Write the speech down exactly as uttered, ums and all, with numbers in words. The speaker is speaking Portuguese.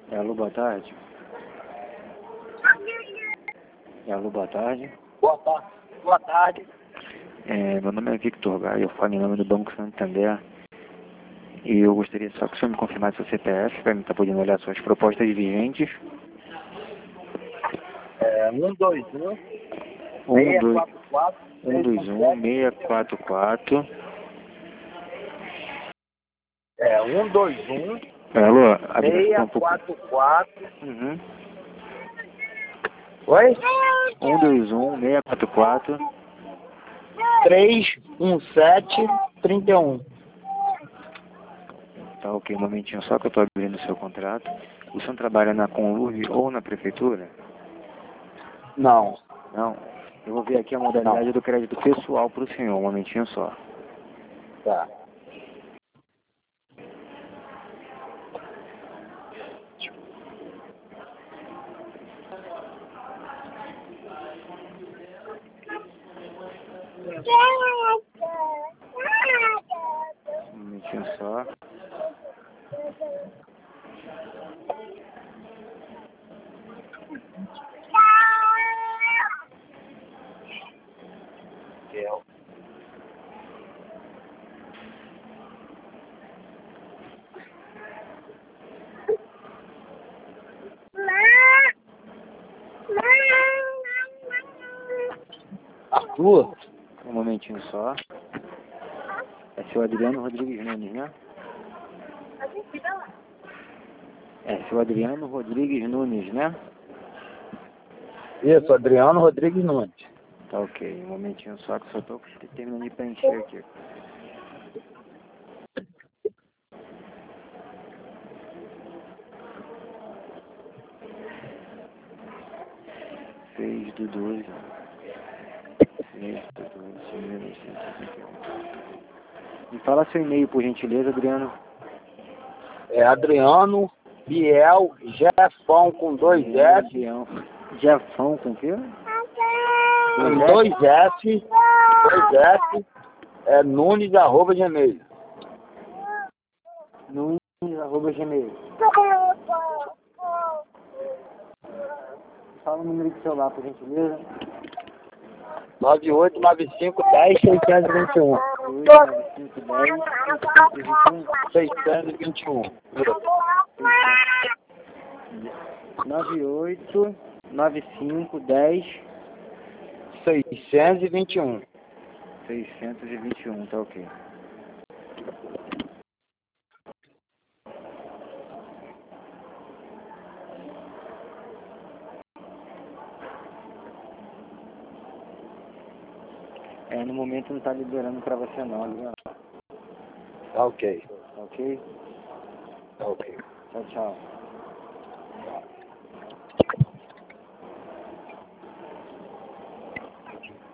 Alô, boa tarde. Alô, boa tarde. Boa tarde. Boa tarde. É, meu nome é Victor Gaia, eu falo em nome do Banco Santander. E eu gostaria só que o senhor me confirmasse seu C P F para mim estar podendo olhar suas propostas vigentes. É, um dois um, um, dois, seis quatro quatro, um, dois, um, seis quatro quatro. é, um dois um, Alô, a ligação tá um seis pouco... quatro quatro. Uhum. Oi? um, dois, um, seis quatro quatro. três um sete, trinta e um. Tá ok, um momentinho só que eu tô abrindo o seu contrato. O senhor trabalha na Conluve ou na Prefeitura? Não, Não. Eu vou ver aqui a modalidade não. do crédito pessoal para o senhor, um momentinho só. Tá. Um momentinho só. Arthur? Um momentinho só. É seu Adriano Rodrigues Nunes, né? É seu Adriano Rodrigues Nunes, né? Isso, Adriano Rodrigues Nunes. Tá ok, um momentinho só que só tô terminando de preencher aqui. seis do doze. seis do doze de mil novecentos e setenta e um. Me fala seu e-mail, por gentileza, Adriano. É Adriano Biel Jefão com dois F. Biel. Jefão com o quê? Com dois F. Dois F. É Nunes arroba gmail. Nunes arroba gmail. Fala o número de celular, por gentileza. nove oito nove cinco um zero seis dois um. oito nove cinco um zero seiscentos e vinte e um. seiscentos e vinte e um. nove oito nove cinco um zero seiscentos e vinte e um. seiscentos e vinte e um, tá ok. É, no momento não tá liberando pra você não, viu? Tá ok. Ok? Tá ok. Tchau, tchau.